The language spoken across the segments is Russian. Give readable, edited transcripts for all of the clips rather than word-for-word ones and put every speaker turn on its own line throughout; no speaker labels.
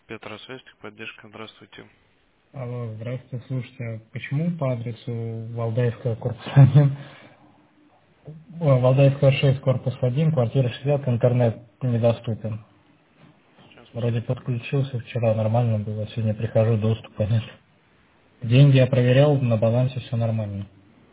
Петросвязь, техподдержка, здравствуйте.
Алло, здравствуйте. Слушайте, а почему по адресу Валдайского корпус 1, Валдайского 6, корпус 1, квартира 60, интернет недоступен?
Сейчас
Вроде
посмотрим.
подключился, вчера нормально было, сегодня прихожу, доступа нет. Деньги я проверял, на балансе все нормально.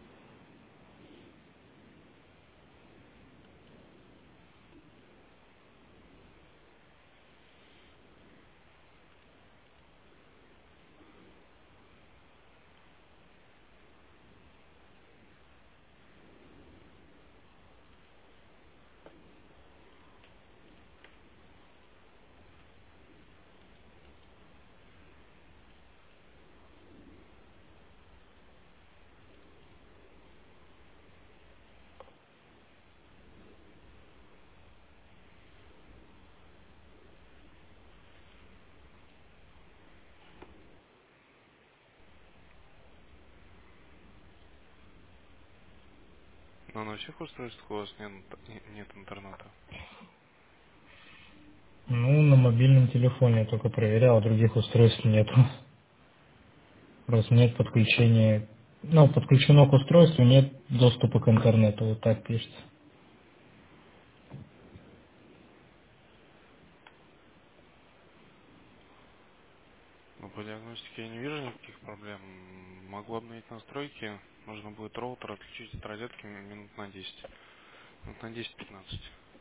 Но на всех устройствах у вас нет интернета.
Ну, на мобильном телефоне я только проверял, а других устройств нету. Просто нет подключения, ну, подключено к устройству, нет доступа к интернету, вот так пишется.
Но по диагностике я не вижу никаких проблем. Могу обновить настройки. Нужно будет роутер отключить от розетки минут на 10. Минут на 10-15.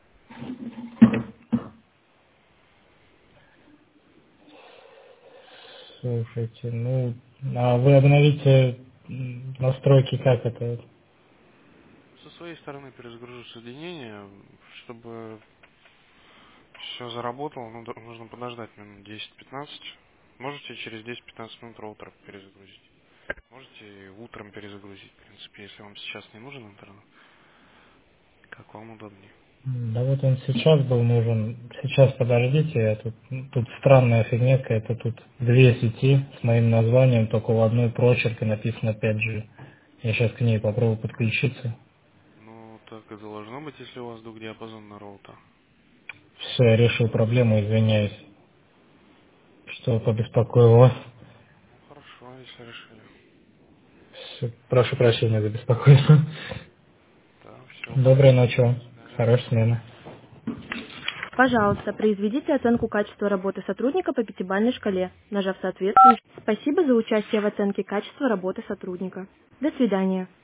Слушайте, ну, а вы обновите настройки как это?
Со своей стороны перезагружу соединение, чтобы все заработало. Нужно подождать минут 10-15. Можете через 10-15 минут роутер перезагрузить. Можете утром перезагрузить, в принципе, если вам сейчас не нужен интернет. Как вам удобнее.
Да вот он сейчас был нужен. Сейчас подождите, тут странная фигня какая-то. Тут две сети с моим названием, только у одной прочерк и написано 5G. Я сейчас к ней попробую подключиться.
Ну, так и должно быть, если у вас двухдиапазон на роутер.
Все, я решил проблему, извиняюсь, что побеспокоил вас.
Ну, хорошо, если решили.
Всё, прошу прощения за беспокойство.
Да, все.
Доброй ночи вам.
До свидания.
Хорошей смены.
Пожалуйста, произведите оценку качества работы сотрудника по пятибалльной шкале, нажав соответствующий. Спасибо за участие в оценке качества работы сотрудника. До свидания.